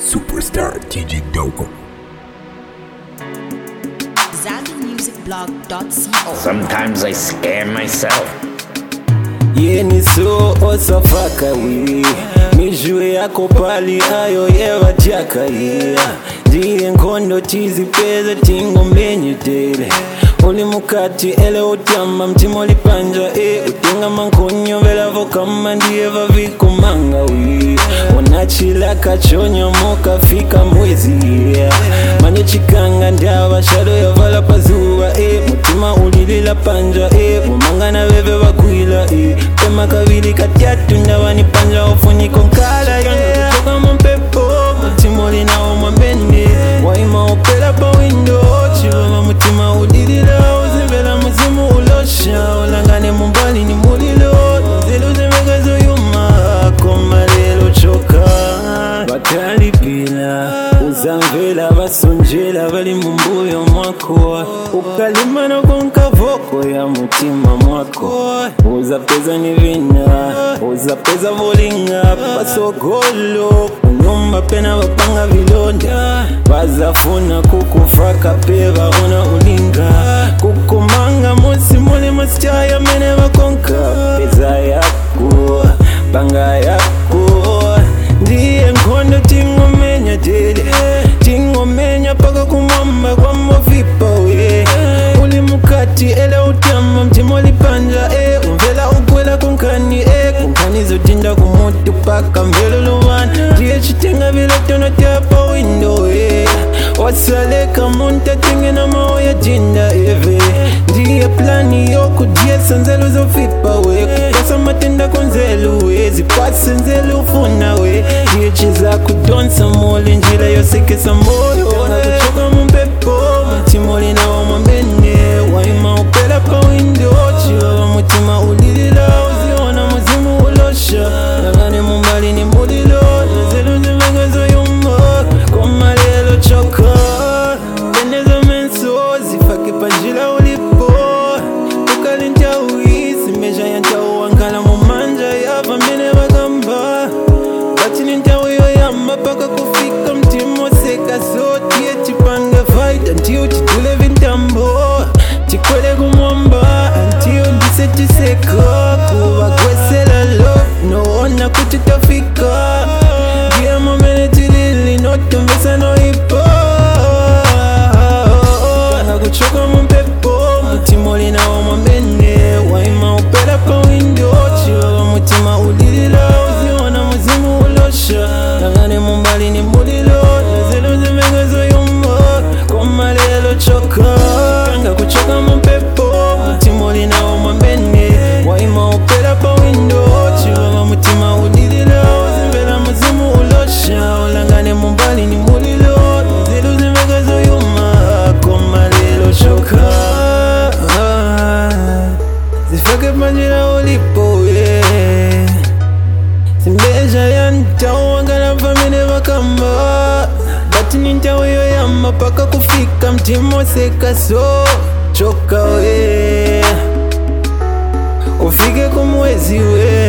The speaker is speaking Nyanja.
Superstar DJ Dogo. ZambiMusicBlog.co. Sometimes I scare myself. Yeni so osafaka we mijue yako pali ayo yewa jaka ndiye nkondo chizi peza tingo mbenye tele uli mukati ele utama mtima ulipanja utinga mankonyo vela vokama ndiye vavikumanga we wanachila kachonya moka fika mwezi manye chikanga ndava shado ya vala pazuwa mutima ulilila panja mumangana veve vakwila Pema kavili katiatu ndavani panja ufuniko nkala Kutoka mpepo mutima ulina umambene Waima upela pa window Chivama mutima udilila Uzimvela muzimu ulosha Ulangane mumbali ni mulilo Nzilu zimegazo yuma Koma lelo choka Batali pila Uzamvela basonjela Vali mumbuyo mwako Ukalimano konkavoko ya mutima mwako Uza peza ni vina Uza peza volinga Pasogolo Kunyumba pena wapanga vilonda Bazafuna kukufaka peva una ulinga Kukumanga musi muli masichaya mene wakonka Peza yako Panga yako Ndiye nkondo tingo menya dele Tingo menya paka kumwamba kwa mwavipa we Uli mukati ele utama mtimo lipanja Umvela ukwela kunkani Kunkani zotinda kumutu paka mvelo luwana Ndiye chitenga vila tono tiapa window Wasaleka munta tinge na mao ya jinda eve Ndiye plani yoku diye sanzelu zofipa we Kukasa matenda konzelu we Zipasi nzelu ufuna we Ndiye chiza kudonsa moli njila yosekesa moyo Kuchoka mpepo Mtimoli na wamambene Waima upela pa window Chiwa mutima ulilila Uziona muzimu ulosha Nagane mumbali ni mulilo Nazelu zimegazo yuma Koma lelo choka Teneza menso Zifake panjila ulipo Ukalinja uisi Meja yanta uankala mumanja Yava mene bagamba Batini nta uyo yamba Paka kufika mtimo seka soti Chipanga fight Until chitule vintambo Chikwele kumwamba Until ndise chiseka Kuwa kwesela love No ona kututafika Dia momene tilili Noto mbesa no ipo Kana kuchoka mpepo Mutimoli na wamambene Waima upela pa window Chiwa mutima ulilila Uziona muzimu ulosha Nangane mumbali ni mulilo Nazelu zimegazo yuma Koma lelo choka Kanga kuchoka mpepo Mutimoli na wamambene Waima upela pa window Chiwa mutima ulilila Uzimvela muzimu ulosha Ulangane mumbali ni mulilo Nazelu zimegazo yuma Koma lelo choka Zifake panjila ulipo Simbeja yanta uangana famine wakamba Batini nta uyo yamba paka kufika mtimo seka so Choka we Ufike kumwezi we